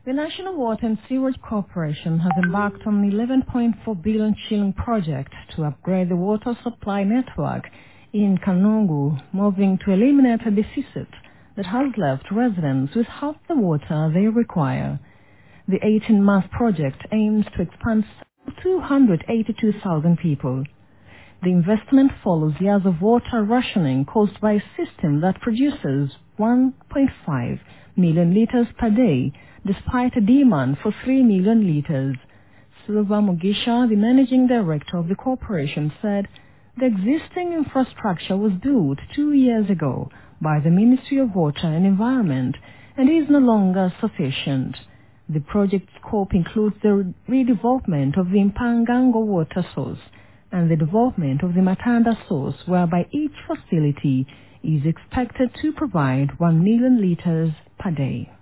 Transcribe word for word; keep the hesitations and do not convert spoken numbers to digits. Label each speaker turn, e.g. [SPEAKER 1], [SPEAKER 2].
[SPEAKER 1] The National Water and Sewerage Corporation has embarked on an eleven point four billion shilling project to upgrade the water supply network in Kanungu, moving to eliminate a deficit that has left residents with half the water they require. The eighteen-month project aims to expand to two hundred eighty-two thousand people. The investment follows years of water rationing caused by a system that produces one point five million litres per day, despite a demand for three million litres. Silva Mugisha, the managing director of the corporation, said the existing infrastructure was built two years ago by the Ministry of Water and Environment and is no longer sufficient. The project scope includes the redevelopment of the Mpangango water source and the development of the Matanda source, whereby each facility is expected to provide one million litres per day.